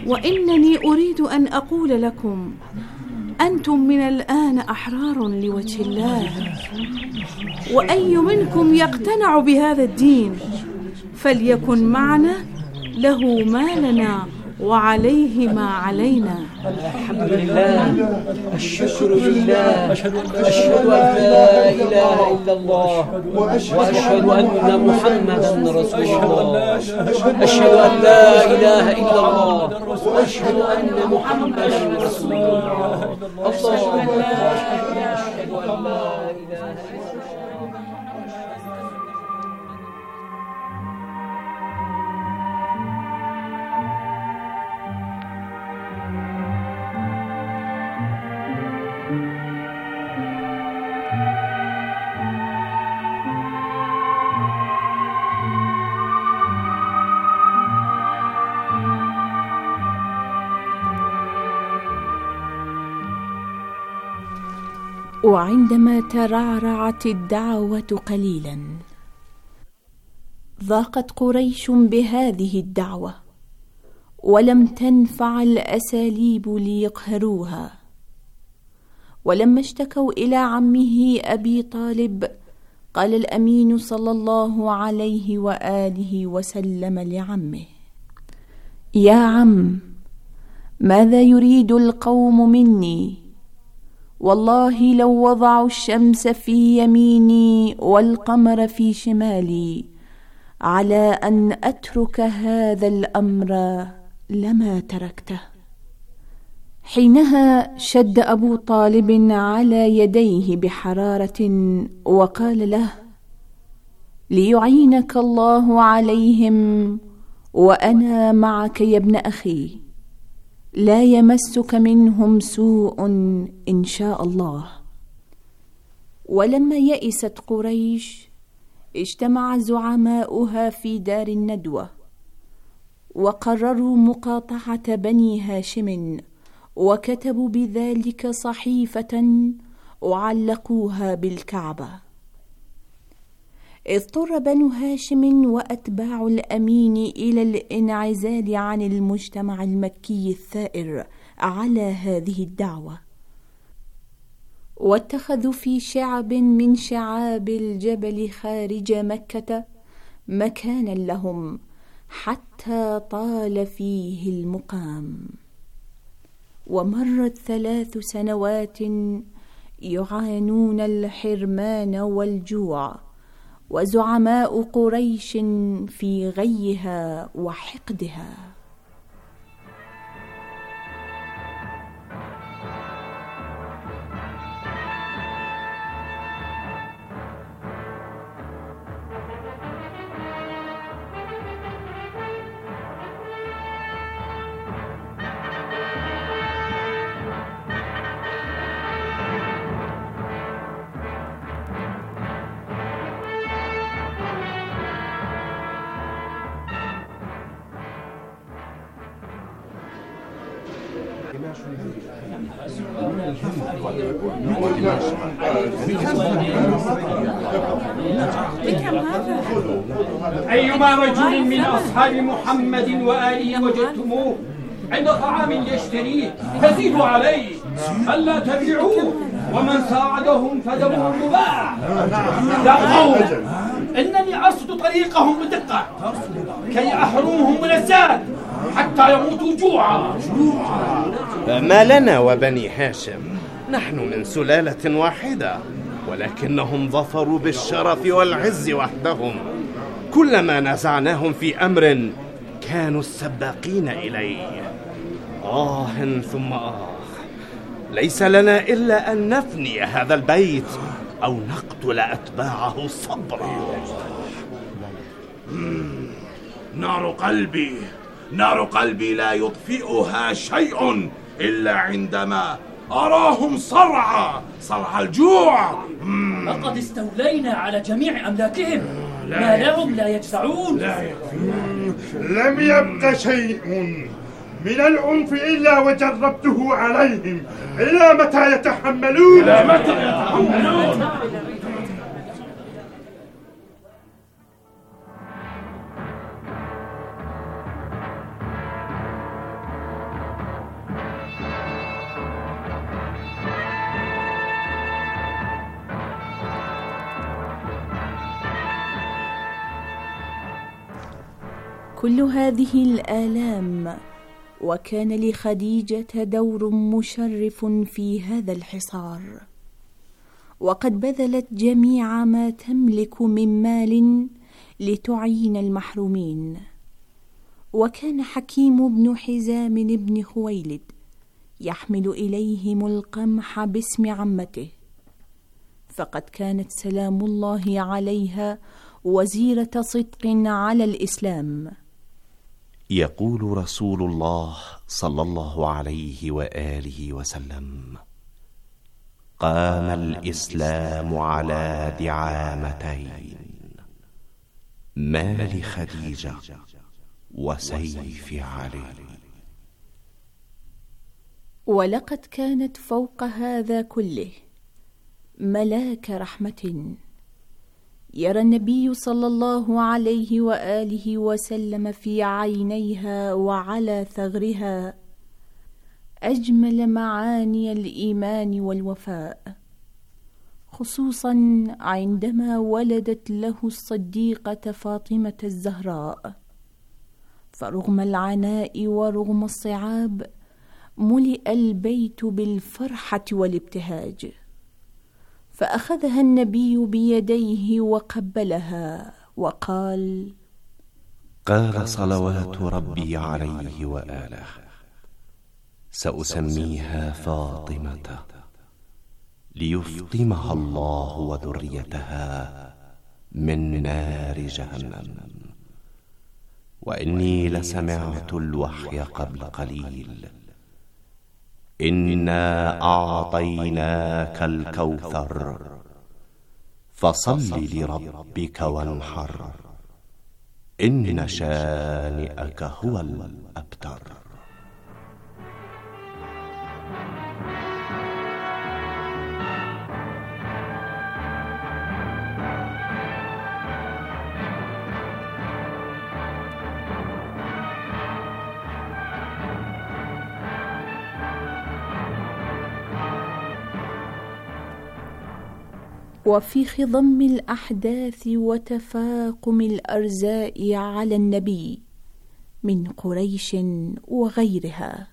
وإنني أريد أن أقول لكم: أنتم من الآن أحرار لوجه الله، وأي منكم يقتنع بهذا الدين فليكن معنا له ما لنا وعليه ما علينا. الحمد لله، الشكر لله، أشهد أن لا إله إلا الله، وأشهد أن محمدا رسول الله. أشهد أن لا إله إلا الله، وأشهد أن محمدا رسول الله. أشهد أن لا إله إلا الله. وعندما ترعرعت الدعوة قليلا، ضاقت قريش بهذه الدعوة، ولم تنفع الأساليب ليقهروها. ولما اشتكوا إلى عمه أبي طالب، قال الأمين صلى الله عليه وآله وسلم لعمه: يا عم، ماذا يريد القوم مني؟ والله لو وضعوا الشمس في يميني والقمر في شمالي على أن أترك هذا الأمر لما تركته. حينها شد أبو طالب على يديه بحرارة وقال له: ليعينك الله عليهم وأنا معك يا ابن أخي، لا يمسك منهم سوء إن شاء الله. ولما يئست قريش، اجتمع زعماؤها في دار الندوة، وقرروا مقاطعة بني هاشم، وكتبوا بذلك صحيفة وعلقوها بالكعبة. اضطر بنو هاشم وأتباع الأمين إلى الانعزال عن المجتمع المكي الثائر على هذه الدعوة، واتخذوا في شعب من شعاب الجبل خارج مكة مكانا لهم حتى طال فيه المقام. ومرت 3 سنوات يعانون الحرمان والجوع، وزعماء قريش في غيها وحقدها. أيما رجل من أصحاب محمد وآله وجدتموه عند طعام يشتريه فزيدوا عليه، ألا تبيعوه، ومن ساعدهم فدمه مباح. يا قوم، إنني أرصد طريقهم بدقة كي أحرمهم من الزاد حتى يموتوا جوعا. ما لنا وبني هاشم، نحن من سلالة واحدة، ولكنهم ظفروا بالشرف والعز وحدهم. كلما نزعناهم في أمر كانوا السباقين إليه. ثم ليس لنا إلا أن نفني هذا البيت أو نقتل أتباعه صبرا. نار قلبي لا يطفئها شيء إلا عندما أراهم صرع الجوع. لقد استولينا على جميع أملاكهم، ما لهم لا يجزعون. لم يبق شيء من العنف إلا وجربته عليهم. إلى متى يتحملون؟ كل هذه الآلام وكان لخديجة دور مشرف في هذا الحصار، وقد بذلت جميع ما تملك من مال لتعين المحرومين. وكان حكيم بن حزام بن خويلد يحمل إليهم القمح باسم عمته، فقد كانت سلام الله عليها وزيرة صدق على الإسلام. يقول رسول الله صلى الله عليه وآله وسلم: قام الإسلام على دعامتين، مال خديجة وسيف علي. ولقد كانت فوق هذا كله ملاك رحمة، يرى النبي صلى الله عليه وآله وسلم في عينيها وعلى ثغرها أجمل معاني الإيمان والوفاء، خصوصا عندما ولدت له الصديقة فاطمة الزهراء. فرغم العناء ورغم الصعاب ملئ البيت بالفرحة والابتهاج، فأخذها النبي بيديه وقبلها وقال: قال صلوات ربي عليه وآله: سأسميها فاطمة ليفطمها الله وذريتها من نار جهنم. وإني لسمعت الوحي قبل قليل: إنا أعطيناك الكوثر فصل لربك وانحر، إن شانئك هو الأبتر. وفي خضم الأحداث وتفاقم الأرزاق على النبي من قريش وغيرها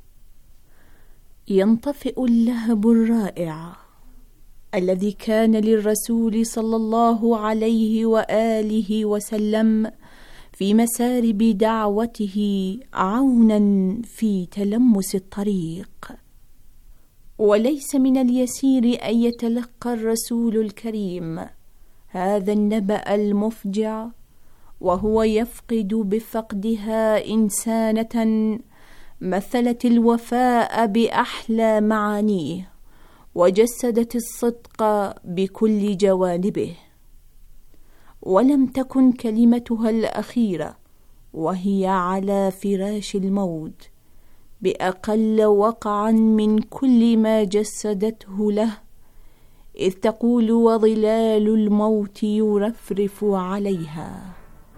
ينطفئ اللهب الرائع الذي كان للرسول صلى الله عليه وآله وسلم في مسارب دعوته عونا في تلمس الطريق. وليس من اليسير أن يتلقى الرسول الكريم هذا النبأ المفجع وهو يفقد بفقدها إنسانة مثلت الوفاء بأحلى معانيه وجسدت الصدق بكل جوانبه. ولم تكن كلمتها الأخيرة وهي على فراش الموت بأقل وقعا من كل ما جسدته له، إذ تقول وظلال الموت يرفرف عليها: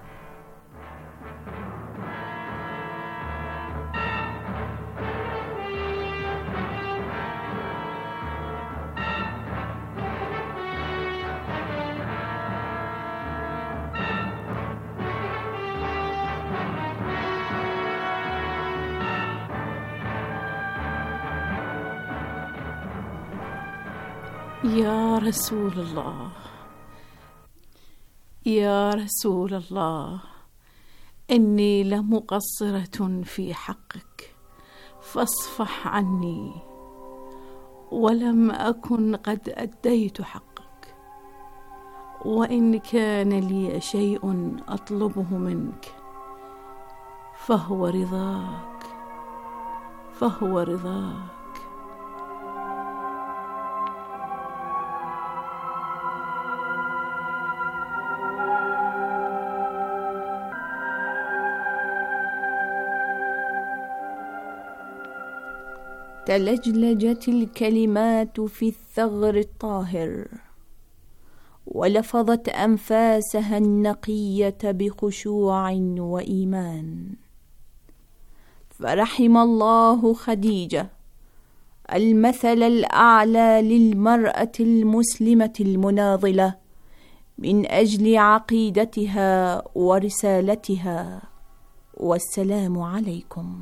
يا رسول الله، يا رسول الله، إني لمقصرة في حقك فاصفح عني، ولم أكن قد أديت حقك، وإن كان لي شيء أطلبه منك فهو رضاك، فهو رضاك. تلجلجت الكلمات في الثغر الطاهر، ولفظت أنفاسها النقية بخشوع وإيمان. فرحم الله خديجة المثل الأعلى للمرأة المسلمة المناضلة من أجل عقيدتها ورسالتها والسلام عليكم.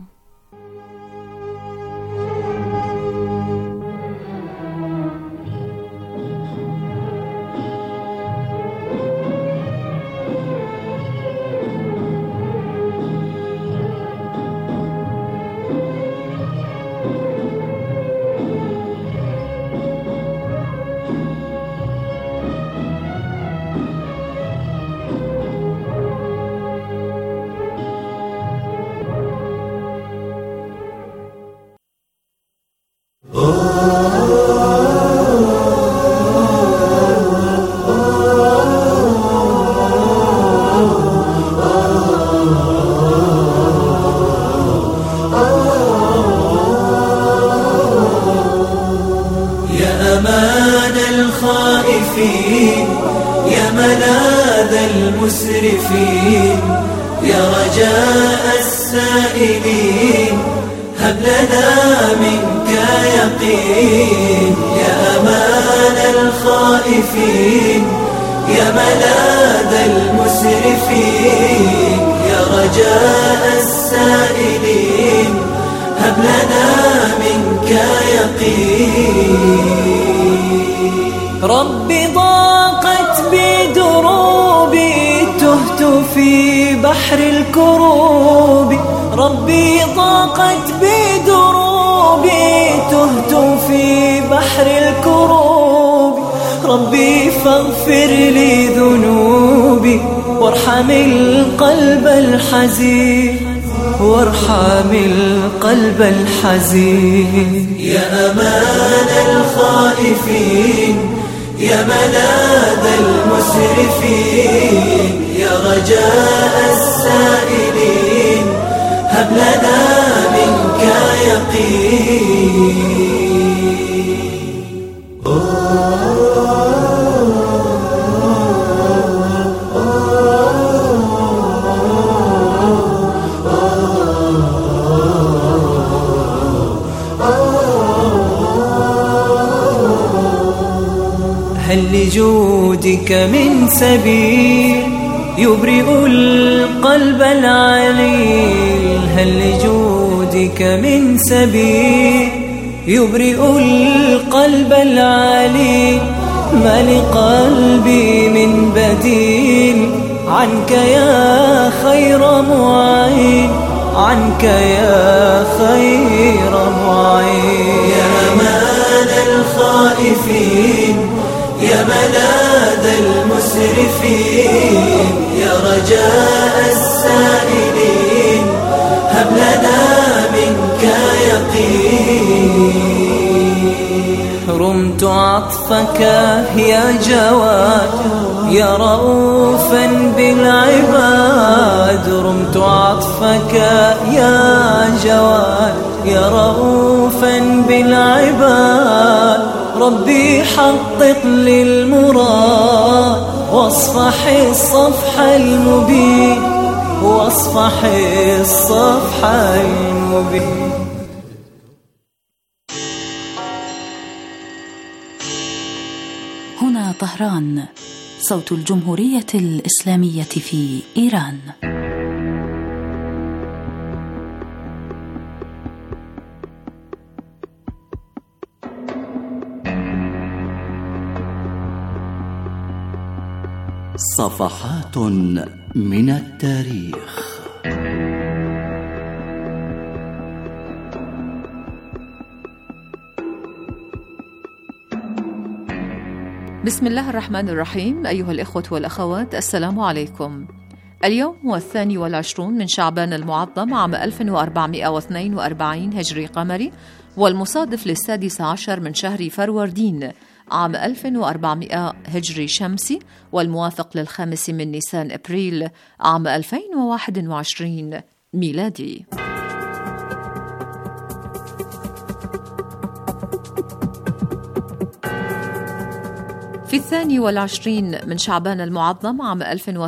يا ملاذ المسرفين يا رجاء السائلين هب لنا منك يقين يا أمان الخائفين يا ملاذ المسرفين يا رجاء السائلين هب لنا منك يقين. ربي ضاقت بدروبي تهت في بحر الكروب ربي ضاقت بدروبي تهت في بحر الكروب ربي فاغفر لي ذنوبي وارحم القلب الحزين وارحم القلب الحزين. يا أمان الخائفين يا ملاذ المسرفين يا رجاء السائلين هب لنا منك يقين. هل لجودك من سبيل يبرئ القلب العليل هل لجودك من سبيل يبرئ القلب العليل ما لقلبي من بديل عنك يا خير معين عنك يا خير معين. يا أمان الخائفين يا ملاذ المسرفين يا رجاء السائلين هب لنا منك يقين. رمت عطفك يا جواد يا رؤوفا بالعباد رمت عطفك يا جواد يا رؤوفا بالعباد ربي حقق للمراد واصفح الصفح المبين واصفح الصفح المبين. هنا طهران صوت الجمهورية الإسلامية في إيران. صفحات من التاريخ. بسم الله الرحمن الرحيم. أيها الإخوة والأخوات، السلام عليكم. اليوم هو 22 من شعبان المعظم عام 1442 هجري قمري، والمصادف ل16 من شهر فروردين عام 1400 هجري شمسي، والموافق ل5 من نيسان أبريل عام 2021 ميلادي. في 22 من شعبان المعظم عام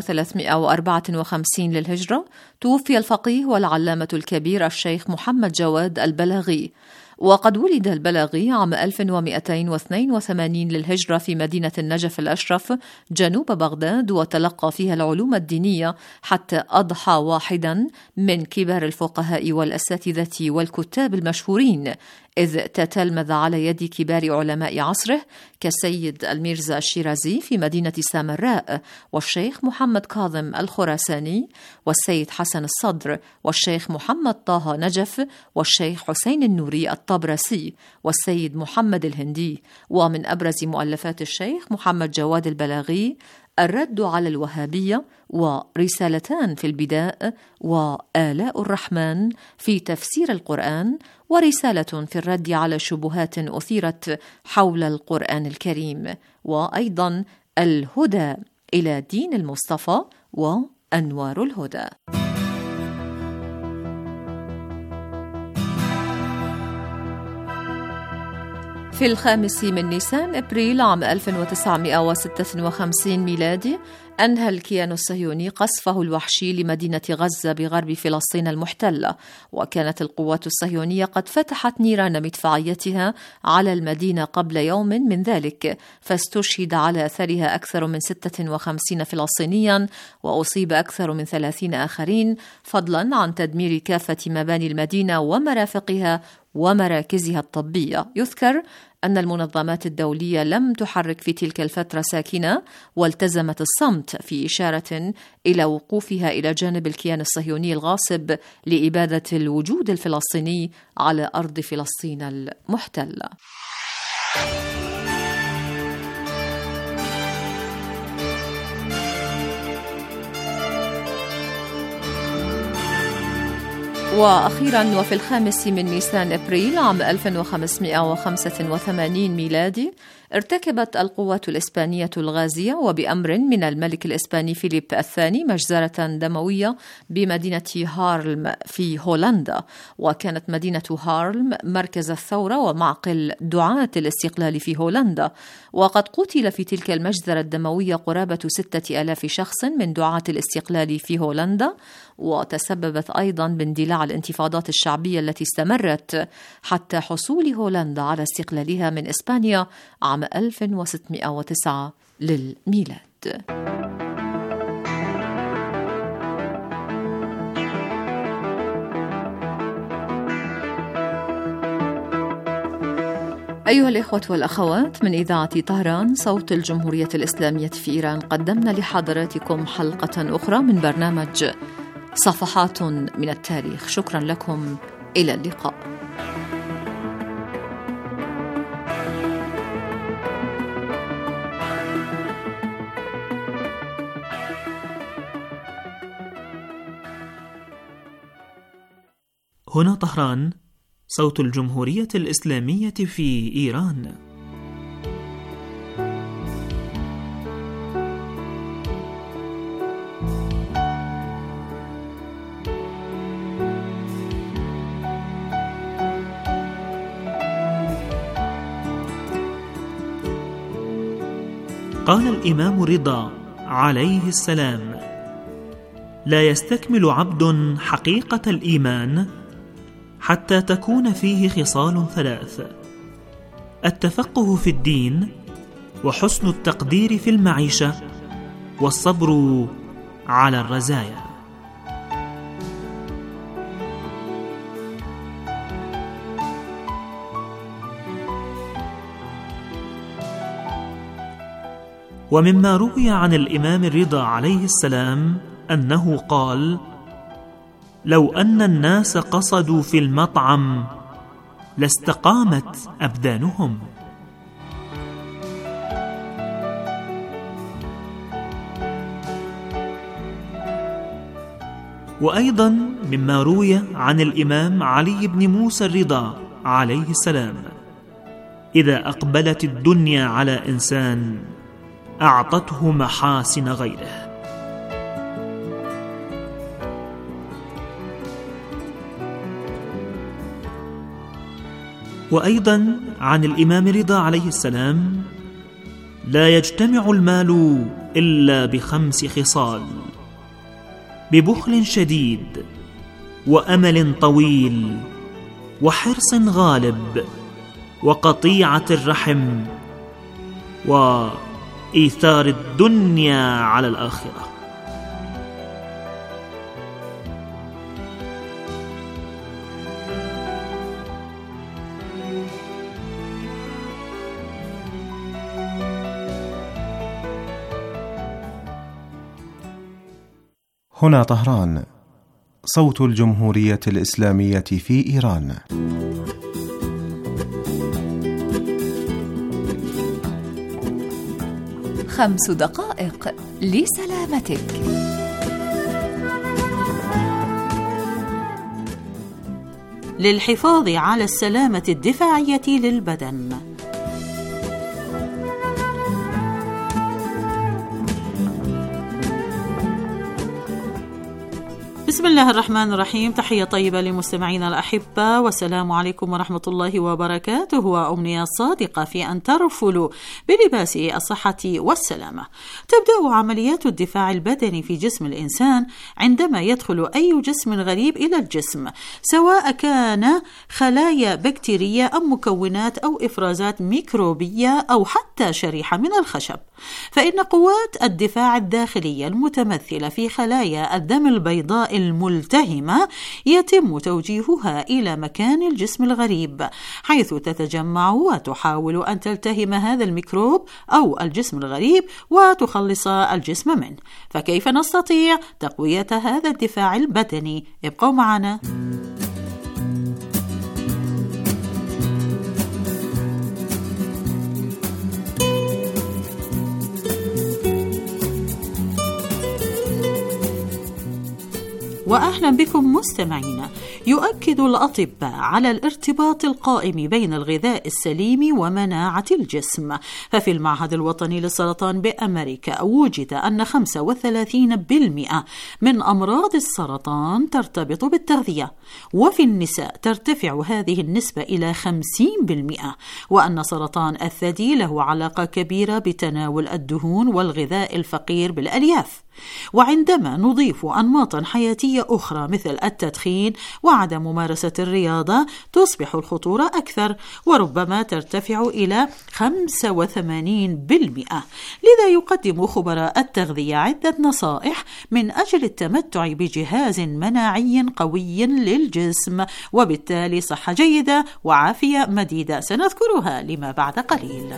1354 للهجرة توفي الفقيه والعلامة الكبير الشيخ محمد جواد البلاغي، وقد ولد البلاغي عام 1282 للهجرة في مدينة النجف الأشرف جنوب بغداد، وتلقى فيها العلوم الدينية حتى أضحى واحدا من كبار الفقهاء والأساتذة والكتاب المشهورين، إذ تتلمذ على يد كبار علماء عصره كالسيد الميرزا الشيرازي في مدينة سامراء، والشيخ محمد كاظم الخراساني، والسيد حسن الصدر، والشيخ محمد طه نجف، والشيخ حسين النوري الطبرسي، والسيد محمد الهندي. ومن أبرز مؤلفات الشيخ محمد جواد البلاغي الرد على الوهابية، ورسالتان في البداء، وآلاء الرحمن في تفسير القرآن، ورسالة في الرد على شبهات أثيرت حول القرآن الكريم، وأيضا الهدى إلى دين المصطفى وأنوار الهدى. في 5 من نيسان أبريل عام 1956 ميلادي أنهى الكيان الصهيوني قصفه الوحشي لمدينة غزة بغرب فلسطين المحتلة، وكانت القوات الصهيونية قد فتحت نيران مدفعيتها على المدينة قبل يوم من ذلك، فاستشهد على أثرها أكثر من 56 فلسطينيا، وأصيب أكثر من 30 آخرين، فضلا عن تدمير كافة مباني المدينة ومرافقها ومراكزها الطبية. يذكر أن المنظمات الدولية لم تحرك في تلك الفترة ساكنة، والتزمت الصمت في إشارة إلى وقوفها إلى جانب الكيان الصهيوني الغاصب لإبادة الوجود الفلسطيني على أرض فلسطين المحتلة. وأخيراً، وفي 5 من نيسان أبريل عام 1585 ميلادي ارتكبت القوات الإسبانية الغازية وبأمر من الملك الإسباني فيليب الثاني مجزرة دموية بمدينة هارلم في هولندا، وكانت مدينة هارلم مركز الثورة ومعقل دعاة الاستقلال في هولندا، وقد قتل في تلك المجزرة الدموية قرابة 6000 شخص من دعاة الاستقلال في هولندا، وتسببت أيضا باندلاع الانتفاضات الشعبية التي استمرت حتى حصول هولندا على استقلالها من إسبانيا عام 1609 للميلاد. أيها الإخوة والأخوات، من إذاعة طهران صوت الجمهورية الإسلامية في إيران، قدمنا لحضراتكم حلقة أخرى من برنامج صفحات من التاريخ. شكرا لكم، إلى اللقاء. هنا طهران صوت الجمهورية الإسلامية في إيران. قال الإمام رضا عليه السلام: لا يستكمل عبد حقيقة الإيمان حتى تكون فيه خصال 3: التفقه في الدين، وحسن التقدير في المعيشة، والصبر على الرزايا. ومما روي عن الإمام الرضا عليه السلام أنه قال: لو أن الناس قصدوا في المطعم لاستقامت أبدانهم. وأيضا مما روي عن الإمام علي بن موسى الرضا عليه السلام: إذا أقبلت الدنيا على إنسان أعطته محاسن غيره. وأيضا عن الإمام رضا عليه السلام: لا يجتمع المال إلا ب5 خصال: ببخل شديد، وأمل طويل، وحرص غالب وقطيعة الرحم وإيثار الدنيا على الآخرة. هنا طهران، صوت الجمهورية الإسلامية في إيران. خمس دقائق لسلامتك. للحفاظ على السلامة الدفاعية للبدن. بسم الله الرحمن الرحيم. تحية طيبة لمستمعينا الأحبة، والسلام عليكم ورحمة الله وبركاته، وأمنية صادقة في أن ترفلوا بلباس الصحة والسلامة. تبدأ عمليات الدفاع البدني في جسم الإنسان عندما يدخل أي جسم غريب إلى الجسم، سواء كان خلايا بكتيرية أو مكونات أو إفرازات ميكروبية أو حتى شريحة من الخشب. فإن قوات الدفاع الداخلية المتمثلة في خلايا الدم البيضاء الملتهمة يتم توجيهها إلى مكان الجسم الغريب، حيث تتجمع وتحاول أن تلتهم هذا الميكروب أو الجسم الغريب وتخلص الجسم منه. فكيف نستطيع تقوية هذا الدفاع البدني؟ ابقوا معنا. وأهلا بكم مستمعينا. يؤكد الأطباء على الارتباط القائم بين الغذاء السليم ومناعة الجسم. ففي المعهد الوطني للسرطان بأمريكا وجد أن 35% من أمراض السرطان ترتبط بالتغذية، وفي النساء ترتفع هذه النسبة إلى 50%، وأن سرطان الثدي له علاقة كبيرة بتناول الدهون والغذاء الفقير بالألياف. وعندما نضيف أنماطا حياتية أخرى مثل التدخين وعدم ممارسة الرياضة تصبح الخطورة أكثر، وربما ترتفع إلى 85%. لذا يقدم خبراء التغذية عدة نصائح من أجل التمتع بجهاز مناعي قوي للجسم، وبالتالي صحة جيدة وعافية مديدة سنذكرها لما بعد قليل.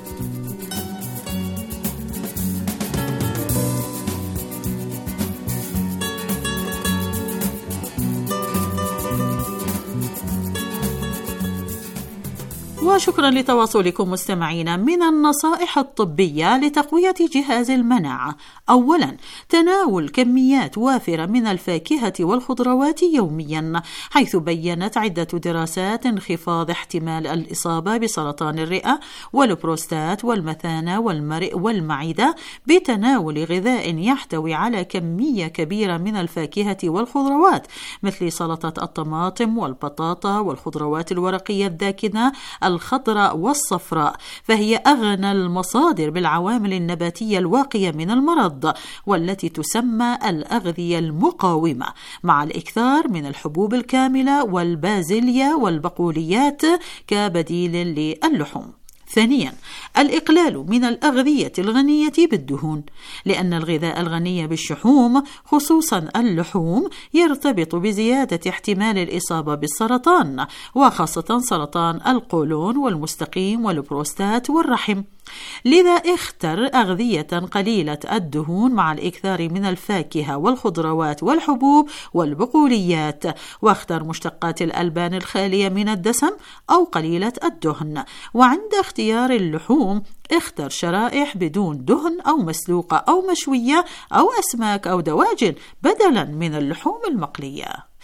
وشكرا لتواصلكم مستمعينا. من النصائح الطبية لتقوية جهاز المناعة: أولا، تناول كميات وافرة من الفاكهة والخضروات يوميا، حيث بيّنت عدة دراسات انخفاض احتمال الإصابة بسرطان الرئة والبروستات والمثانة والمرئ والمعدة بتناول غذاء يحتوي على كمية كبيرة من الفاكهة والخضروات مثل سلطة الطماطم والبطاطا والخضروات الورقية الداكنة الخضراء والصفراء، فهي أغنى المصادر بالعوامل النباتية الواقية من المرض، والتي تسمى الأغذية المقاومة، مع الإكثار من الحبوب الكاملة والبازليا والبقوليات كبديل للحوم. ثانيا، الإقلال من الأغذية الغنية بالدهون، لأن الغذاء الغني بالشحوم خصوصا اللحوم يرتبط بزيادة احتمال الإصابة بالسرطان، وخاصة سرطان القولون والمستقيم والبروستات والرحم. لذا اختر أغذية قليلة الدهون مع الإكثار من الفاكهة والخضروات والحبوب والبقوليات، واختر مشتقات الألبان الخالية من الدسم أو قليلة الدهن. وعند اختيار اللحوم اختر شرائح بدون دهن أو مسلوقة أو مشوية أو أسماك أو دواجن بدلا من اللحوم المقلية.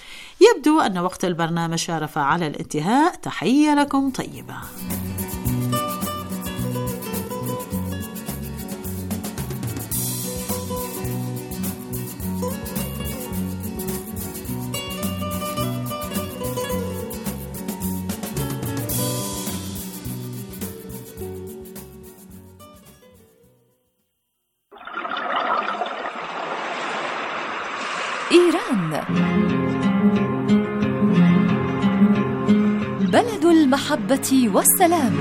يبدو أن وقت البرنامج شارف على الانتهاء. تحية لكم طيبة. إيران بلد المحبة والسلام.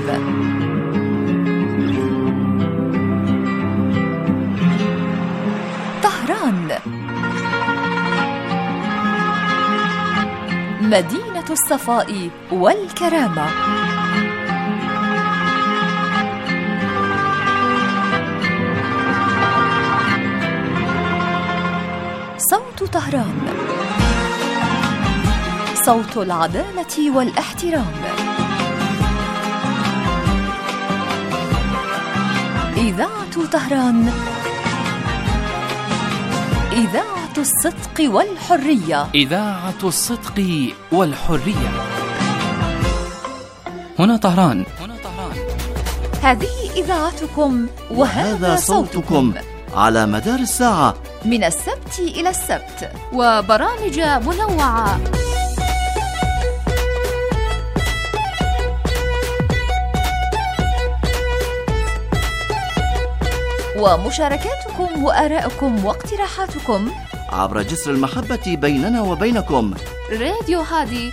طهران، مدينة الصفاء والكرامة. صوت طهران، صوت العدالة والاحترام. إذاعة طهران، إذاعة الصدق والحرية. إذاعة الصدق والحرية. هنا طهران. هذه إذاعتكم وهذا صوتكم على مدار الساعة من السبت إلى السبت، وبرامج منوعة. ومشاركاتكم وآراءكم واقتراحاتكم عبر جسر المحبة بيننا وبينكم. راديو هادي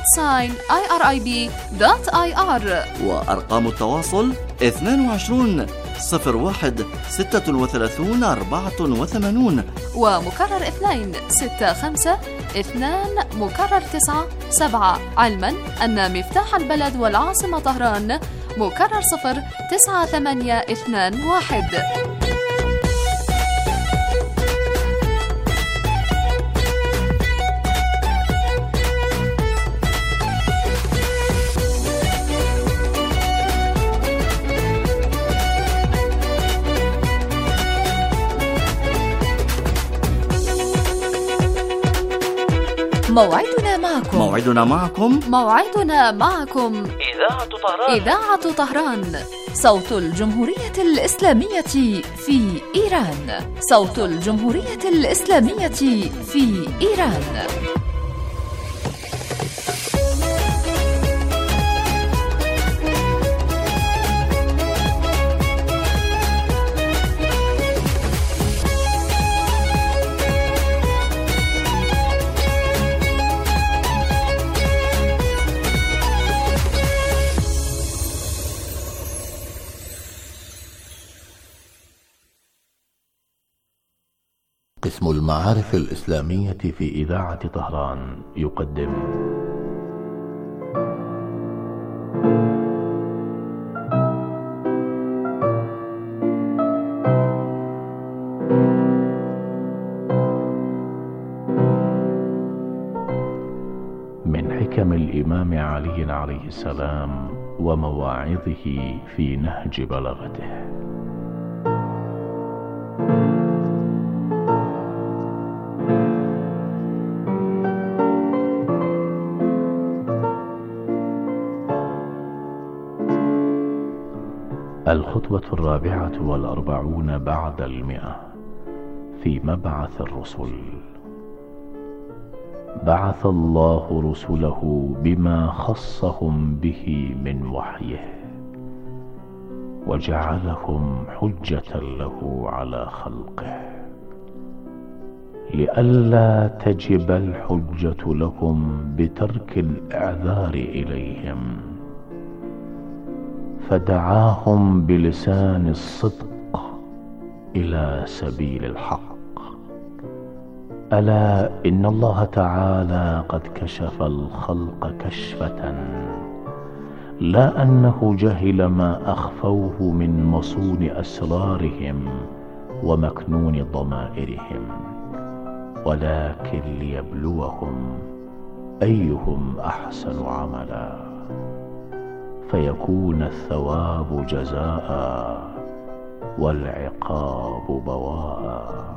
@irib.ir. وأرقام التواصل 22 01 36 84، ومكرر 2 65 2 مكرر 9 7، علما أن مفتاح البلد والعاصمة طهران مكرر 0 9 8 2 1. موعدنا معكم إذاعة طهران، صوت الجمهورية الإسلامية في إيران. صوت الجمهورية الإسلامية في إيران. قسم المعارف الإسلامية في إذاعة طهران يقدم من حكم الإمام علي عليه السلام ومواعظه في نهج بلاغته. الخطبة 44 بعد 100 في مبعث الرسل. بعث الله رسله بما خصهم به من وحيه، وجعلهم حجة له على خلقه، لئلا تجب الحجة لهم بترك الإعذار إليهم، فدعاهم بلسان الصدق إلى سبيل الحق. ألا إن الله تعالى قد كشف الخلق كشفة، لا أنه جهل ما أخفوه من مصون أسرارهم ومكنون ضمائرهم، ولكن ليبلوهم أيهم أحسن عملا، فيكون الثواب جزاء والعقاب بواء.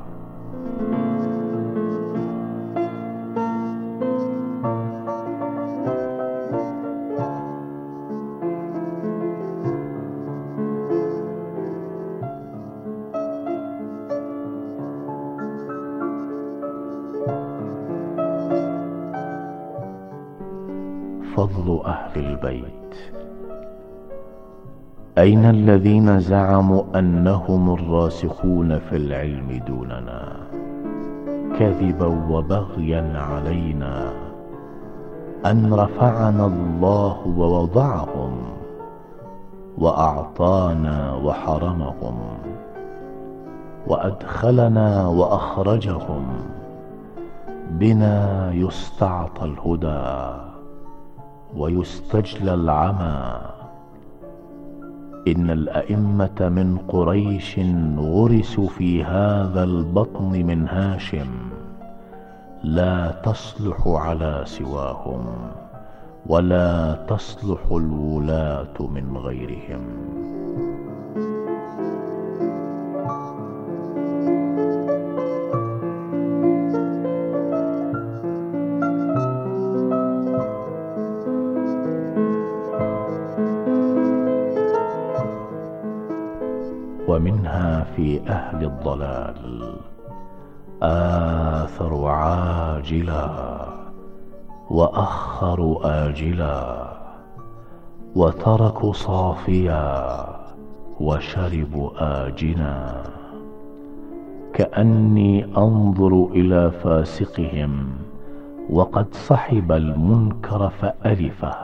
فضل أهل البيت. أين الذين زعموا أنهم الراسخون في العلم دوننا، كذبا وبغيا علينا، أن رفعنا الله ووضعهم وأعطانا وحرمهم وأدخلنا وأخرجهم. بنا يستعطى الهدى ويستجلى العمى. إن الأئمة من قريش غرسوا في هذا البطن من هاشم، لا تصلح على سواهم، ولا تصلح الولاة من غيرهم. ومنها في أهل الضلال آثروا عاجلا وأخروا آجلا، وتركوا صافيا وشربوا آجنا. كأني أنظر إلى فاسقهم وقد صحب المنكر فألفه،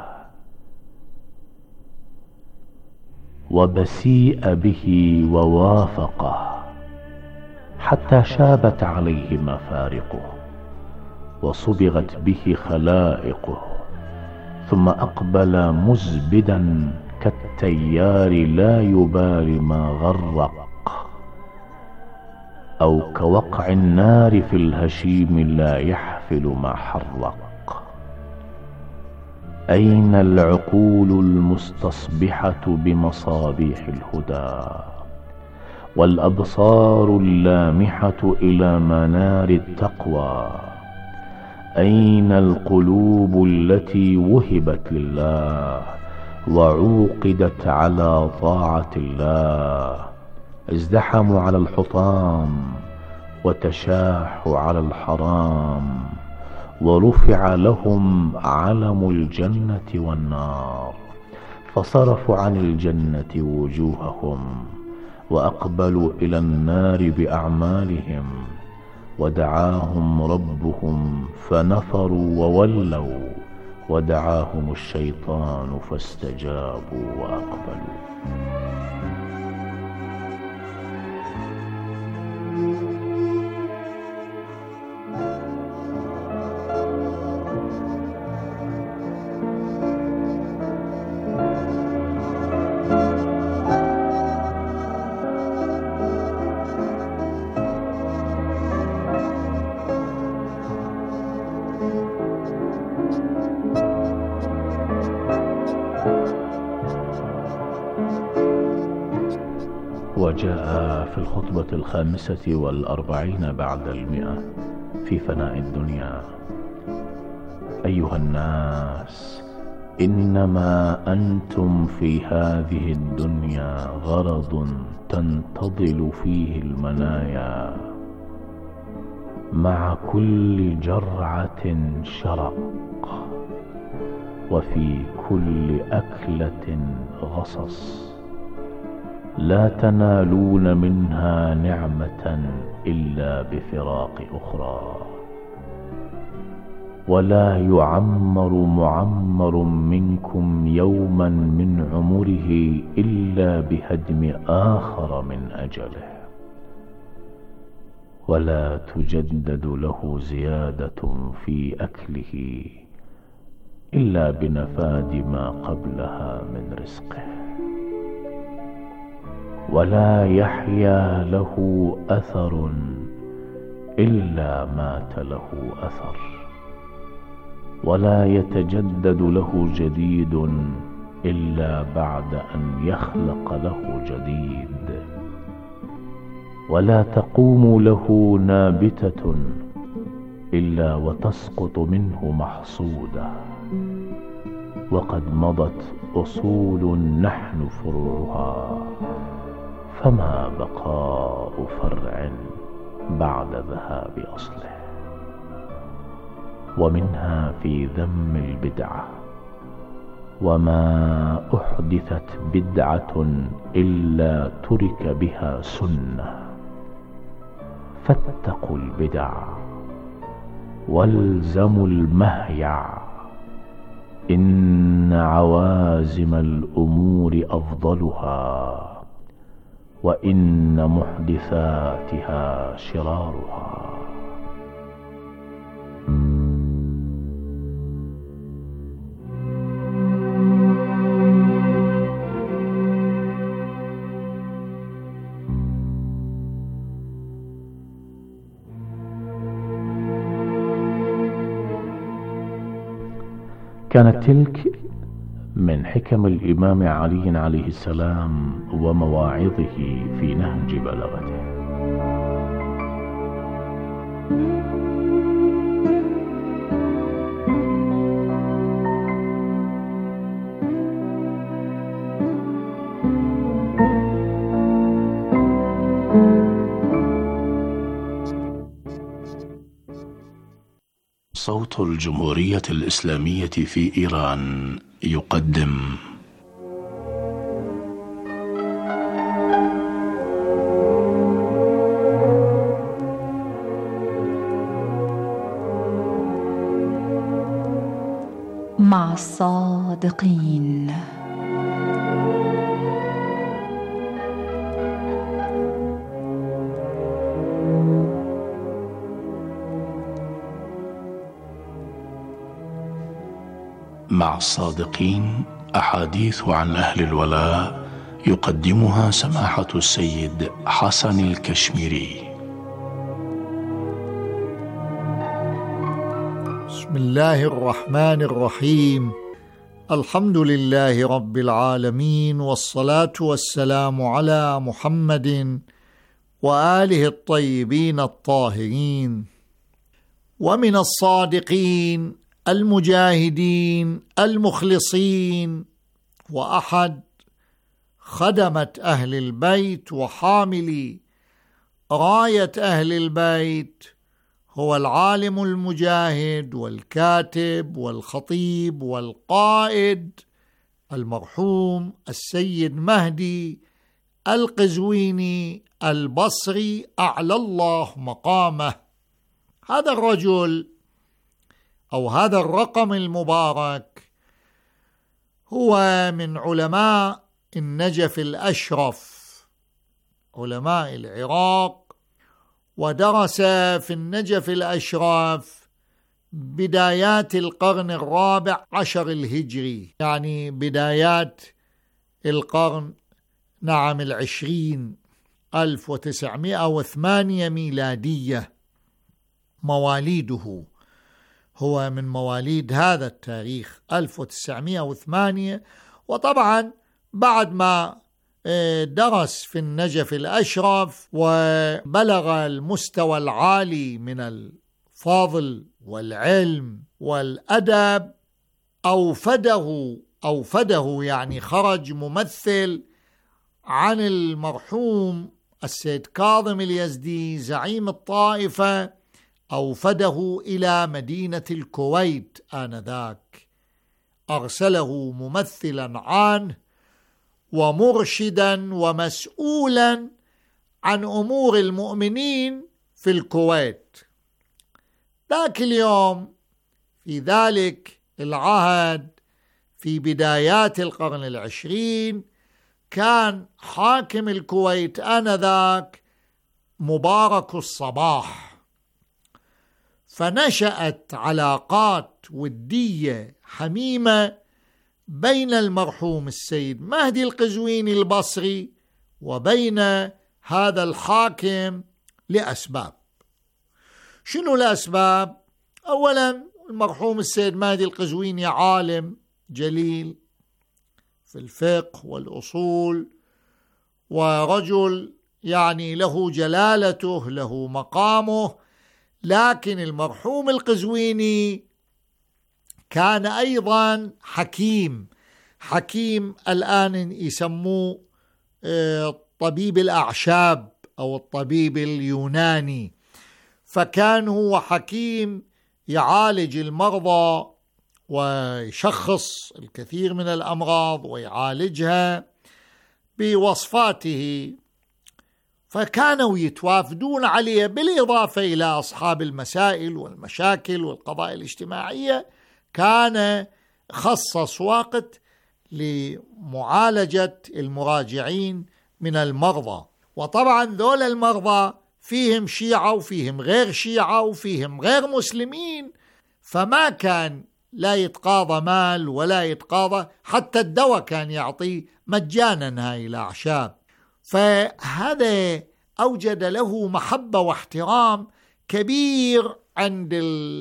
وبسيء به ووافقه، حتى شابت عليه مفارقه وصبغت به خلائقه، ثم أقبل مزبدا كالتيار لا يبالي ما غرق، أو كوقع النار في الهشيم لا يحفل ما حرق. أين العقول المستصبحة بمصابيح الهدى، والأبصار اللامحة إلى منار التقوى؟ أين القلوب التي وهبت لله وعوقدت على طاعة الله؟ ازدحموا على الحطام وتشاحوا على الحرام، ورفع لهم علم الجنة والنار، فصرفوا عن الجنة وجوههم وأقبلوا إلى النار بأعمالهم، ودعاهم ربهم فنفروا وولوا، ودعاهم الشيطان فاستجابوا وأقبلوا. وجاء في الخطبة 45 بعد 100 في فناء الدنيا: أيها الناس، إنما أنتم في هذه الدنيا غرض تنتظل فيه المنايا، مع كل جرعة شرق، وفي كل أكلة غصص، لا تنالون منها نعمة إلا بفراق أخرى، ولا يعمر معمر منكم يوما من عمره إلا بهدم آخر من أجله، ولا تجدد له زيادة في أكله إلا بنفاد ما قبلها من رزقه، ولا يحيا له أثر إلا مات له أثر، ولا يتجدد له جديد إلا بعد أن يخلق له جديد، ولا تقوم له نابتة إلا وتسقط منه محصودة، وقد مضت أصول نحن فروعها، فما بقاء فرع بعد ذهاب أصله. ومنها في ذم البدعة: وما أحدثت بدعة إلا ترك بها سنة، فاتقوا البدع والزموا المهيع، إن عوازم الأمور أفضلها، وإن محدثاتها شرارها. كانت تلك من حكم الإمام علي عليه السلام ومواعظه في نهج بلاغته. صوت الجمهورية الإسلامية في إيران يقدم مع الصادقين. مع الصادقين، أحاديث عن أهل الولاء يقدمها سماحة السيد حسن الكشميري. بسم الله الرحمن الرحيم. الحمد لله رب العالمين، والصلاة والسلام على محمد وآله الطيبين الطاهرين. ومن الصادقين المجاهدين المخلصين، وأحد خدمة أهل البيت وحاملي راية أهل البيت هو العالم المجاهد والكاتب والخطيب والقائد المرحوم السيد مهدي القزويني البصري أعلى الله مقامه. هذا الرجل أو هذا الرقم المبارك هو من علماء النجف الأشرف، علماء العراق، ودرس في النجف الأشرف بدايات القرن 14 الهجري، يعني بدايات القرن 20 1908 ميلادية. مواليده هو من مواليد هذا التاريخ 1908. وطبعا بعد ما درس في النجف الأشرف وبلغ المستوى العالي من الفضل والعلم والأدب، أوفده يعني خرج ممثل عن المرحوم السيد كاظم اليزدي زعيم الطائفة، أوفده إلى مدينة الكويت آنذاك، أرسله ممثلا عنه ومرشدا ومسؤولا عن أمور المؤمنين في الكويت. ذاك اليوم في ذلك العهد في بدايات القرن 20 كان حاكم الكويت آنذاك مبارك الصباح، فنشأت علاقات ودية حميمة بين المرحوم السيد مهدي القزويني البصري وبين هذا الحاكم لأسباب. شنو الأسباب؟ أولا، المرحوم السيد مهدي القزويني عالم جليل في الفقه والأصول، ورجل يعني له جلالته، له مقامه، لكن المرحوم القزويني كان أيضا حكيم الآن يسموه طبيب الأعشاب أو الطبيب اليوناني، فكان هو حكيم يعالج المرضى ويشخص الكثير من الأمراض ويعالجها بوصفاته، فكانوا يتوافدون عليه، بالإضافة إلى أصحاب المسائل والمشاكل والقضايا الاجتماعية. كان خصص وقت لمعالجة المراجعين من المرضى. وطبعا ذول المرضى فيهم شيعة وفيهم غير شيعة وفيهم غير مسلمين، فما كان لا يتقاضى مال ولا يتقاضى، حتى الدواء كان يعطيه مجانا هاي الأعشاب. فهذا أوجد له محبة واحترام كبير عند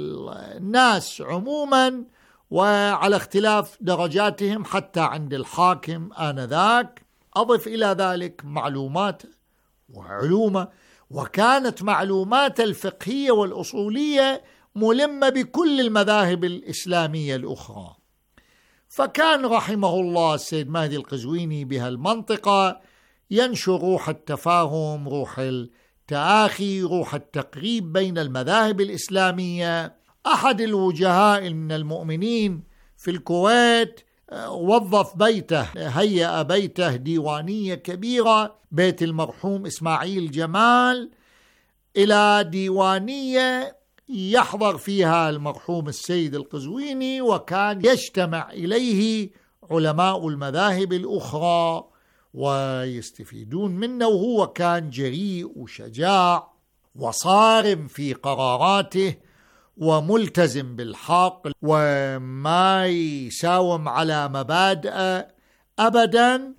الناس عموما، وعلى اختلاف درجاتهم حتى عند الحاكم آنذاك. أضف إلى ذلك معلومات وعلومة، وكانت معلومات الفقهية والأصولية ملمة بكل المذاهب الإسلامية الأخرى. فكان رحمه الله السيد مهدي القزويني بهالمنطقة ينشر روح التفاهم، روح التآخي، روح التقريب بين المذاهب الإسلامية. أحد الوجهاء من المؤمنين في الكويت وظف بيته، هيأ بيته ديوانية كبيرة، بيت المرحوم إسماعيل جمال، إلى ديوانية يحضر فيها المرحوم السيد القزويني، وكان يجتمع إليه علماء المذاهب الأخرى ويستفيدون منه. وهو كان جريء وشجاع وصارم في قراراته وملتزم بالحق، وما يساوم على مبادئ أبدا،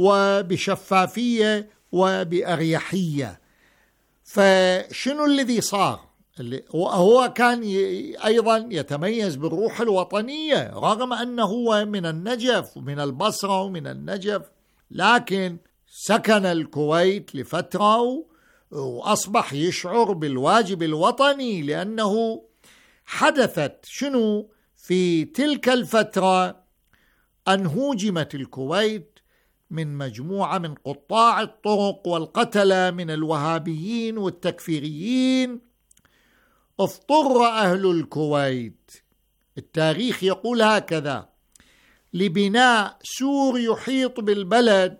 وبشفافية وبأريحية. فشنو الذي صار؟ هو كان أيضا يتميز بالروح الوطنية، رغم أنه من النجف ومن البصرة ومن النجف، لكن سكن الكويت لفترة وأصبح يشعر بالواجب الوطني، لأنه حدثت شنو في تلك الفترة أن هوجمت الكويت من مجموعة من قطاع الطرق والقتلة من الوهابيين والتكفيريين. اضطر أهل الكويت، التاريخ يقول هكذا، لبناء سور يحيط بالبلد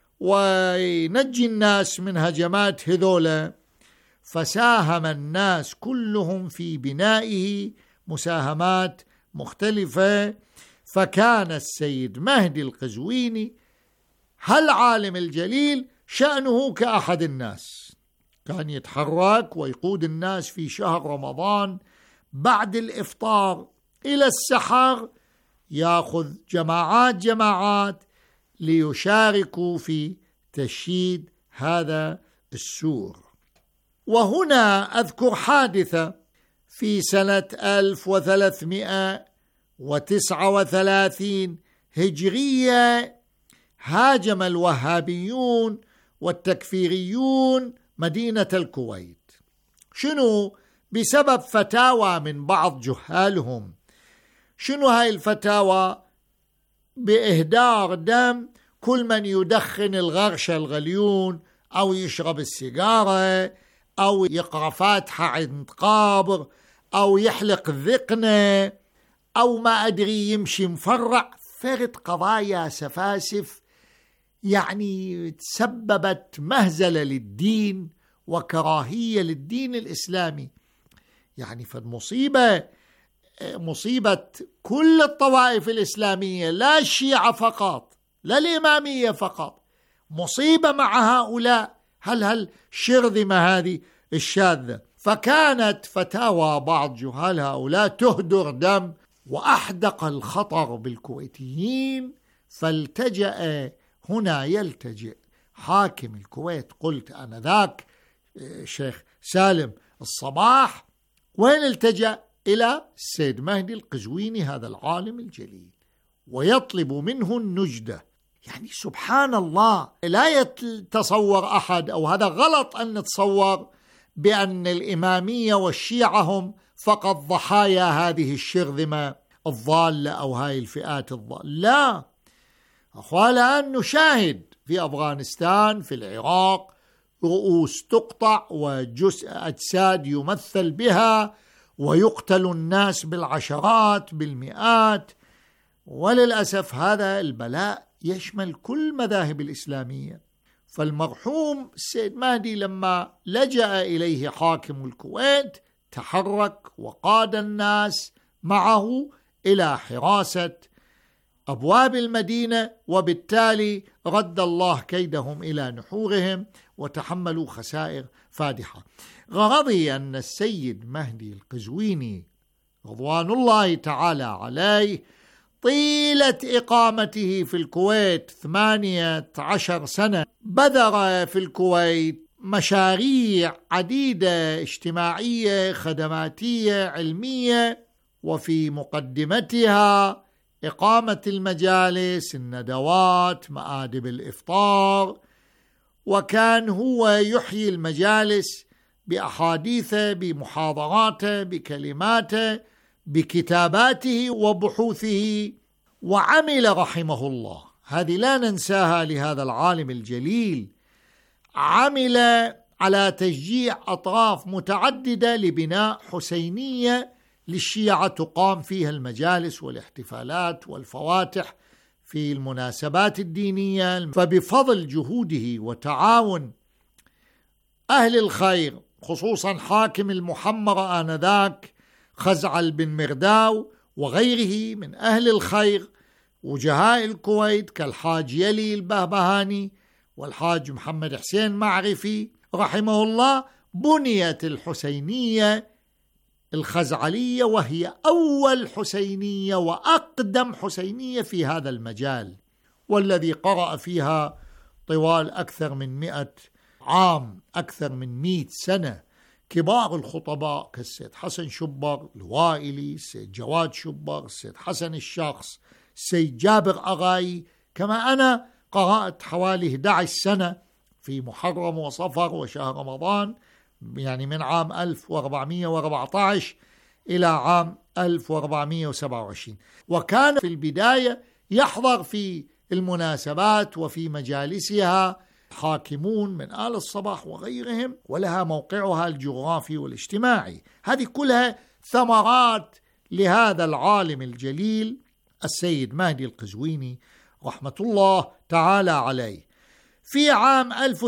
وينجي الناس من هجمات هذولا. فساهم الناس كلهم في بنائه مساهمات مختلفة. فكان السيد مهدي القزويني هالعالم الجليل شأنه كأحد الناس، كان يتحرك ويقود الناس في شهر رمضان بعد الإفطار إلى السحر، يأخذ جماعات ليشاركوا في تشييد هذا السور. وهنا أذكر حادثة في سنة 1339 هجرية، هاجم الوهابيون والتكفيريون مدينة الكويت. شنو؟ بسبب فتاوى من بعض جهالهم. شنو هاي الفتاوى؟ بإهدار دم كل من يدخن الغرش الغليون أو يشرب السيجارة أو يقرأ فاتحة عند قابر أو يحلق الذقنة أو ما أدري يمشي مفرع. فرد قضايا سفاسف يعني تسببت مهزلة للدين وكراهية للدين الإسلامي. يعني فالمصيبة مصيبة كل الطوائف الإسلامية، لا الشيعة فقط، لا الإمامية فقط، مصيبة مع هؤلاء. هل شرذمة هذه الشاذة. فكانت فتاوى بعض جهال هؤلاء تهدر دم، وأحدق الخطر بالكويتيين. فالتجأ هنا يلتجئ حاكم الكويت، قلت أنا ذاك شيخ سالم الصباح، وين التجأ؟ إلى السيد مهدي القزويني هذا العالم الجليل، ويطلب منه النجدة. يعني سبحان الله، لا يتصور أحد، أو هذا غلط أن نتصور بأن الإمامية والشيعة هم فقط ضحايا هذه الشرذمة الضالة أو هاي الفئات الضالة. لا أخوة، الآن نشاهد في أفغانستان، في العراق، رؤوس تقطع وأجساد يمثل بها، ويقتل الناس بالعشرات بالمئات. وللأسف هذا البلاء يشمل كل مذاهب الإسلامية. فالمرحوم السيد مهدي لما لجأ إليه حاكم الكويت تحرك وقاد الناس معه إلى حراسة أبواب المدينة، وبالتالي رد الله كيدهم إلى نحورهم وتحملوا خسائر فادحة. غرضي أن السيد مهدي القزويني رضوان الله تعالى عليه طيلة إقامته في الكويت 18 سنة بذر في الكويت مشاريع عديدة اجتماعية خدماتية علمية، وفي مقدمتها إقامة المجالس، الندوات، مآدب الإفطار، وكان هو يحيي المجالس بأحاديثه، بمحاضراته، بكلماته، بكتاباته وبحوثه. وعمل رحمه الله، هذه لا ننساها لهذا العالم الجليل، عمل على تشجيع أطراف متعددة لبناء حسينية للشيعة تقام فيها المجالس والاحتفالات والفواتح في المناسبات الدينية. فبفضل جهوده وتعاون أهل الخير، خصوصا حاكم المحمرة آنذاك خزعل بن مرداو وغيره من أهل الخير، وجهاء الكويت كالحاج يلي البهبهاني والحاج محمد حسين معرفي رحمه الله، بنيت الحسينية الخزعلية، وهي أول حسينية وأقدم حسينية في هذا المجال، والذي قرأ فيها طوال أكثر من 100 عام، أكثر من 100 سنة، كبار الخطباء كالسيد حسن شبر الوائلي، السيد جواد شبر، السيد حسن الشخص، السيد جابر أغاي. كما أنا قرأت حوالي 11 سنة في محرم وصفر وشهر رمضان، يعني من عام 1414 إلى عام 1427، وكان في البداية يحضر في المناسبات وفي مجالسها حاكمون من آل الصباح وغيرهم، ولها موقعها الجغرافي والاجتماعي. هذه كلها ثمرات لهذا العالم الجليل السيد مهدي القزويني رحمة الله تعالى عليه. في عام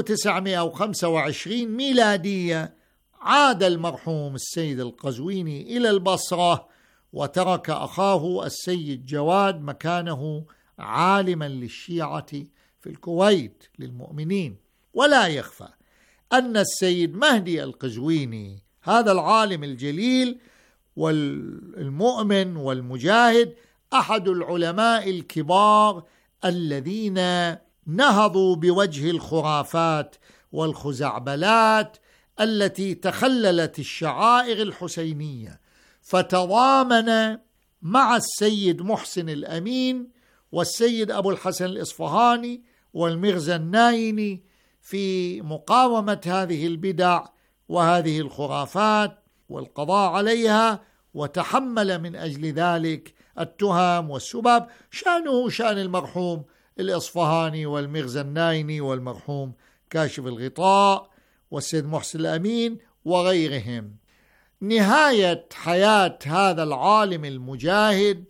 1925 ميلادية عاد المرحوم السيد القزويني إلى البصرة، وترك أخاه السيد جواد مكانه عالما للشيعة في الكويت للمؤمنين. ولا يخفى أن السيد مهدي القزويني هذا العالم الجليل والمؤمن والمجاهد أحد العلماء الكبار الذين نهضوا بوجه الخرافات والخزعبلات التي تخللت الشعائر الحسينية، فتضامن مع السيد محسن الأمين والسيد أبو الحسن الإصفهاني والمرزا النايني في مقاومة هذه البدع وهذه الخرافات والقضاء عليها، وتحمل من أجل ذلك التهم والسبب، شأنه شأن المرحوم الإصفهاني والمرزا النايني والمرحوم كاشف الغطاء والسيد محسن الأمين وغيرهم. نهاية حياة هذا العالم المجاهد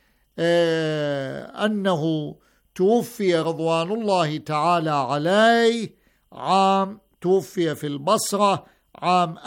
أنه توفي رضوان الله تعالى عليه توفي في البصرة عام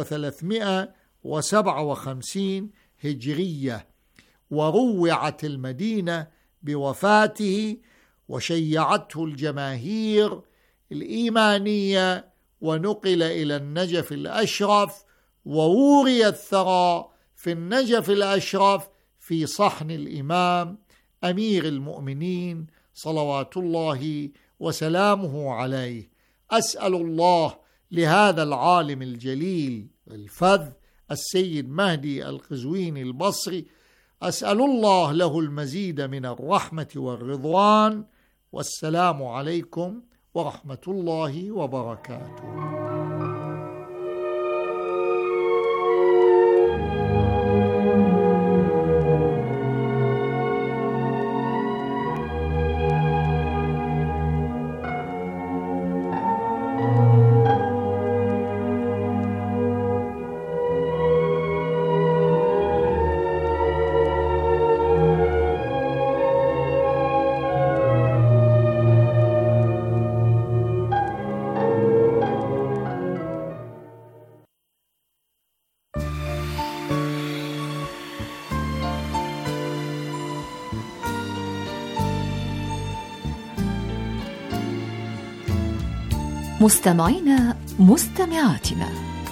1357 هجرية، وروعت المدينة بوفاته، وشيعته الجماهير الإيمانية، ونقل إلى النجف الأشرف، ووري الثراء في النجف الأشرف في صحن الإمام أمير المؤمنين صلوات الله وسلامه عليه. أسأل الله لهذا العالم الجليل الفذ السيد مهدي القزويني البصري، أسأل الله له المزيد من الرحمة والرضوان، والسلام عليكم ورحمة الله وبركاته. مستمعينا مستمعاتنا،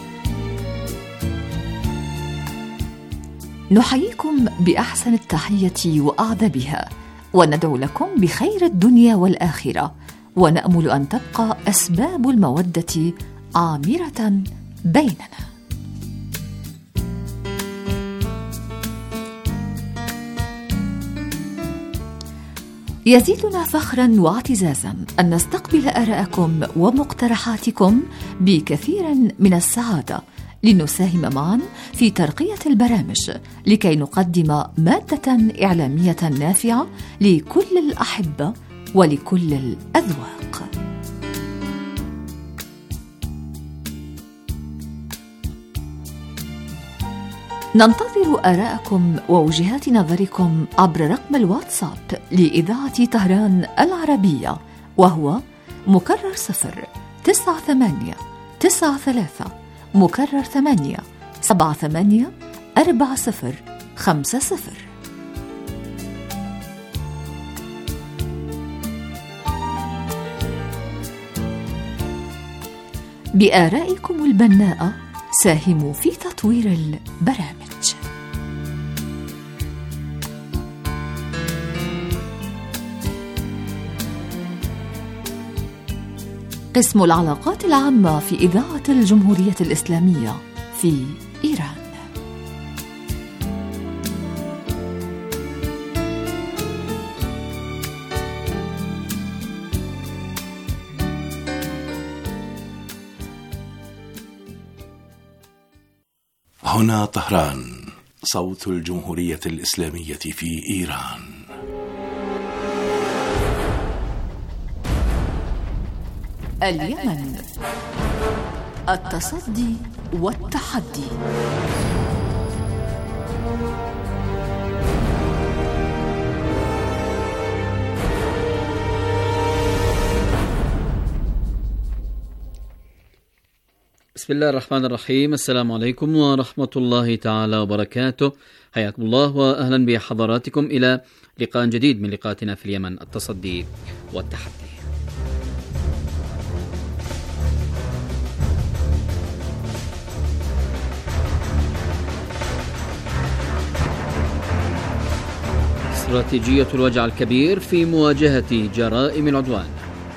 نحييكم بأحسن التحية وأعذبها، وندعو لكم بخير الدنيا والآخرة، ونأمل أن تبقى أسباب المودة عامرة بيننا. يزيدنا فخرا واعتزازا أن نستقبل آراءكم ومقترحاتكم بكثير من السعادة، لنساهم معا في ترقية البرامج لكي نقدم مادة إعلامية نافعة لكل الأحبة ولكل الأذواق. ننتظر آراءكم ووجهات نظركم عبر رقم الواتساب لإذاعة طهران العربية، وهو مكرر 09893 مكرر 8784050. بآرائكم البناءة ساهموا في تطوير البرامج. قسم العلاقات العامة في إذاعة الجمهورية الإسلامية في إيران. هنا طهران، صوت الجمهورية الإسلامية في إيران. اليمن، التصدي والتحدي. بسم الله الرحمن الرحيم. السلام عليكم ورحمة الله تعالى وبركاته. حياكم الله وأهلا بحضراتكم إلى لقاء جديد من لقاءاتنا في اليمن، التصدي والتحدي. استراتيجية الوجع الكبير في مواجهة جرائم العدوان.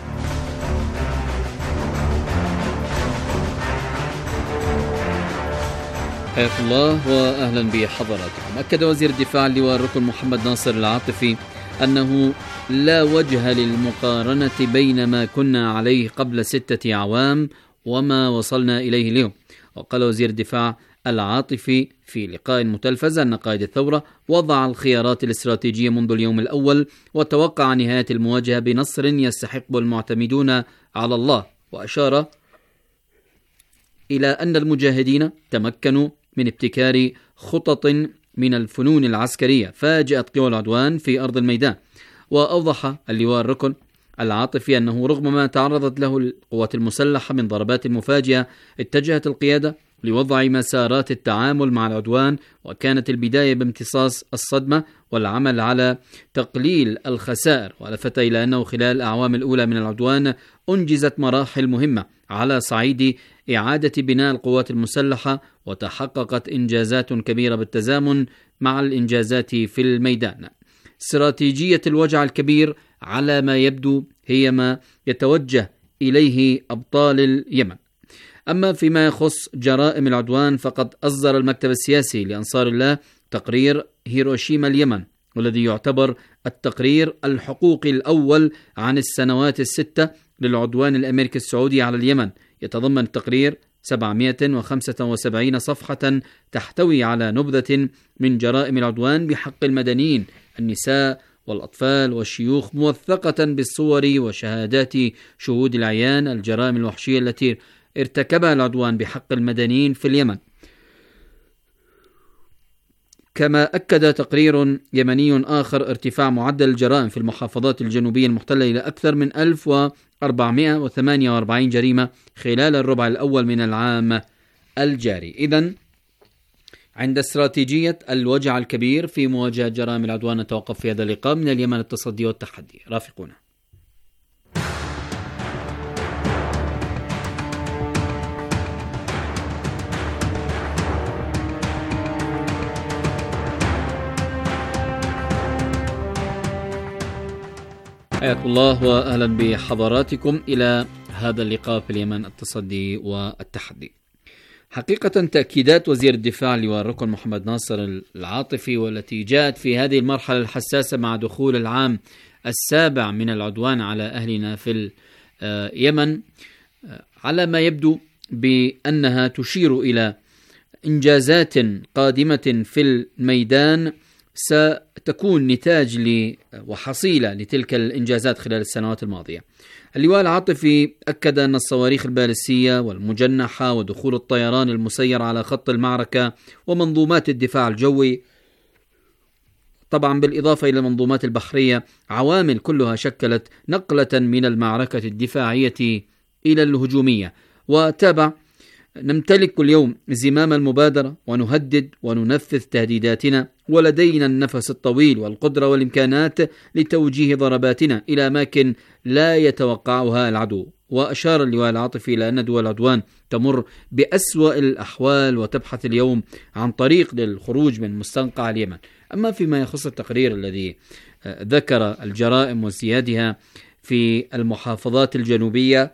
حياكم الله وأهلا بحضراتكم. أكد وزير الدفاع اللواء الركن محمد ناصر العاطفي أنه لا وجه للمقارنة بين ما كنا عليه قبل 6 أعوام وما وصلنا إليه اليوم. وقال وزير الدفاع العاطفي في لقاء متلفز أن قائد الثورة وضع الخيارات الاستراتيجية منذ اليوم الأول، وتوقع نهاية المواجهة بنصر يستحق المعتمدون على الله. وأشار إلى أن المجاهدين تمكنوا من ابتكار خطط من الفنون العسكرية فاجأت قوى العدوان في أرض الميدان. وأوضح اللواء الركن العاطفي أنه رغم ما تعرضت له القوات المسلحة من ضربات مفاجئة، اتجهت القيادة لوضع مسارات التعامل مع العدوان، وكانت البداية بامتصاص الصدمة والعمل على تقليل الخسائر. ولفت إلى أنه خلال الأعوام الأولى من العدوان أنجزت مراحل مهمة على صعيد إعادة بناء القوات المسلحة، وتحققت إنجازات كبيرة بالتزامن مع الإنجازات في الميدان. استراتيجية الوجع الكبير على ما يبدو هي ما يتوجه إليه أبطال اليمن. أما فيما يخص جرائم العدوان فقد أصدر المكتب السياسي لأنصار الله تقرير هيروشيما اليمن، والذي يعتبر التقرير الحقوقي الأول عن السنوات ال6 للعدوان الأمريكي السعودي على اليمن. يتضمن التقرير 775 صفحة تحتوي على نبذة من جرائم العدوان بحق المدنيين، النساء والأطفال والشيوخ، موثقة بالصور وشهادات شهود العيان الجرائم الوحشية التي ارتكبها العدوان بحق المدنيين في اليمن. كما أكد تقرير يمني آخر ارتفاع معدل الجرائم في المحافظات الجنوبية المحتلة إلى أكثر من 1448 جريمة خلال الربع الأول من العام الجاري. إذن عند استراتيجية الوجع الكبير في مواجهة جرائم العدوان نتوقف في هذا اللقاء. من اليمن، التصدي والتحدي. رافقونا. حياكم الله وأهلا بحضراتكم إلى هذا اللقاء في اليمن، التصدي والتحدي. حقيقة تأكيدات وزير الدفاع اللواء الركن محمد ناصر العاطفي، والتي جاءت في هذه المرحلة الحساسة مع دخول العام السابع من العدوان على أهلنا في اليمن، على ما يبدو بأنها تشير إلى إنجازات قادمة في الميدان ستكون نتاج وحصيلة لتلك الإنجازات خلال السنوات الماضية. اللواء العاطفي أكد أن الصواريخ البالستية والمجنحة ودخول الطيران المسير على خط المعركة ومنظومات الدفاع الجوي، طبعا بالإضافة إلى المنظومات البحرية، عوامل كلها شكلت نقلة من المعركة الدفاعية إلى الهجومية. وتابع: نمتلك اليوم زمام المبادرة ونهدد وننفذ تهديداتنا، ولدينا النفس الطويل والقدرة والإمكانات لتوجيه ضرباتنا إلى أماكن لا يتوقعها العدو. وأشار اللواء العاطفي إلى أن دول العدوان تمر بأسوأ الأحوال وتبحث اليوم عن طريق للخروج من مستنقع اليمن. أما فيما يخص التقرير الذي ذكر الجرائم وازديادها في المحافظات الجنوبية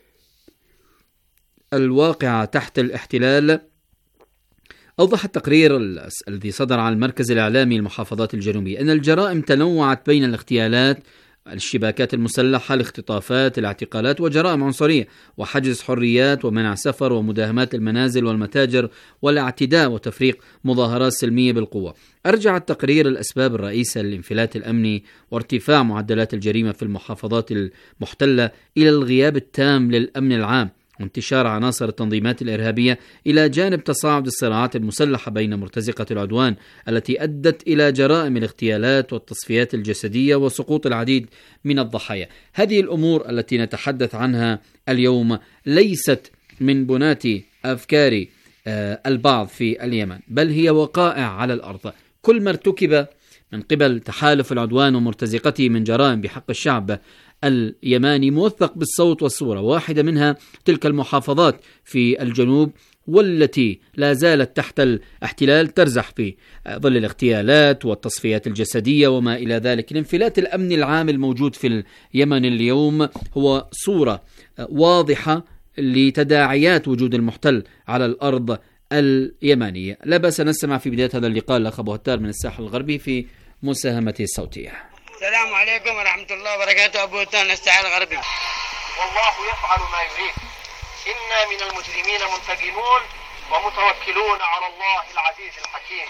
الواقعة تحت الاحتلال، أوضح التقرير الذي صدر عن المركز الإعلامي للمحافظات الجنوبية أن الجرائم تنوعت بين الاغتيالات، الاشتباكات المسلحة، الاختطافات، الاعتقالات، وجرائم عنصرية وحجز حريات ومنع سفر ومداهمات المنازل والمتاجر والاعتداء وتفريق مظاهرات سلمية بالقوة. أرجع التقرير الأسباب الرئيسة للانفلات الأمني وارتفاع معدلات الجريمة في المحافظات المحتلة إلى الغياب التام للأمن العام وانتشار عناصر التنظيمات الإرهابية، إلى جانب تصاعد الصراعات المسلحة بين مرتزقة العدوان التي أدت إلى جرائم الاغتيالات والتصفيات الجسدية وسقوط العديد من الضحايا. هذه الأمور التي نتحدث عنها اليوم ليست من بنات أفكار البعض في اليمن، بل هي وقائع على الأرض. كل ما ارتكب من قبل تحالف العدوان ومرتزقته من جرائم بحق الشعب اليماني موثق بالصوت والصورة، واحدة منها تلك المحافظات في الجنوب والتي لا زالت تحت الاحتلال ترزح في ظل الاغتيالات والتصفيات الجسدية وما إلى ذلك. الانفلات الأمني العام الموجود في اليمن اليوم هو صورة واضحة لتداعيات وجود المحتل على الأرض اليمنية. لا بأس نستمع في بداية هذا اللقاء الأخ أبو هتار من الساحل الغربي في مساهمته الصوتية. السلام عليكم ورحمة الله وبركاته. أبو هتان الساحل الغربي. والله يفعل ما يريد. إنا من المجرمين منتقمون ومتوكلون على الله العزيز الحكيم.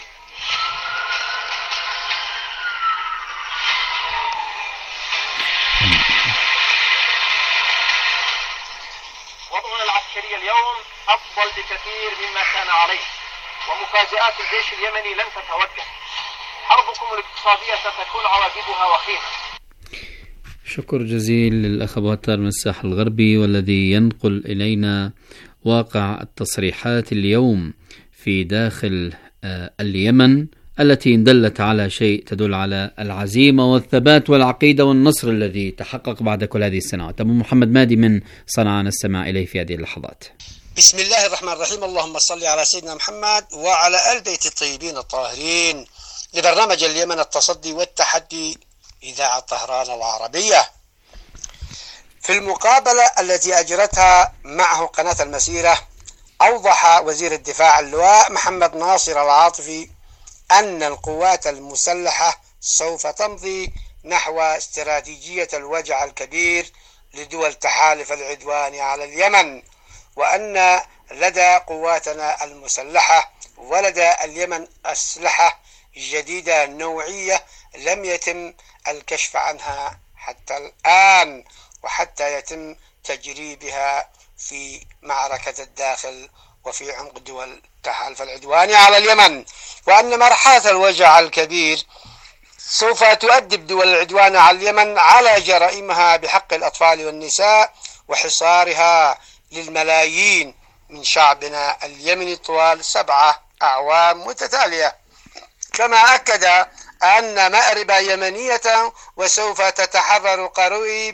وضعنا العسكري اليوم أفضل بكثير مما كان عليه، ومفاجآت الجيش اليمني لن تتوقف. حربكم الاقتصادية ستكون عواقبها وخيمة. شكر جزيل للأخ أبو هتار من الساحل الغربي، والذي ينقل إلينا واقع التصريحات اليوم في داخل اليمن التي إن دلت على شيء تدل على العزيمة والثبات والعقيدة والنصر الذي تحقق بعد كل هذه السنوات. أبو محمد مادي من صنعاء نستمع إليه في هذه اللحظات. بسم الله الرحمن الرحيم. اللهم صل على سيدنا محمد وعلى آل بيت الطيبين الطاهرين. لبرنامج اليمن التصدي والتحدي إذاعة طهران العربية. في المقابلة التي أجرتها معه قناة المسيرة، أوضح وزير الدفاع اللواء محمد ناصر العاطفي أن القوات المسلحة سوف تمضي نحو استراتيجية الوجع الكبير لدول تحالف العدوان على اليمن، وأن لدى قواتنا المسلحة ولدى اليمن أسلحة جديدة نوعية لم يتم الكشف عنها حتى الآن، وحتى يتم تجريبها في معركة الداخل وفي عمق دول تحالف العدوان على اليمن، وأن مرحلة الوجع الكبير سوف تؤدب دول العدوان على اليمن على جرائمها بحق الأطفال والنساء وحصارها للملايين من شعبنا اليمني طوال 7 أعوام متتالية. كما أكد أن مأرب يمنية وسوف تتحرر قريب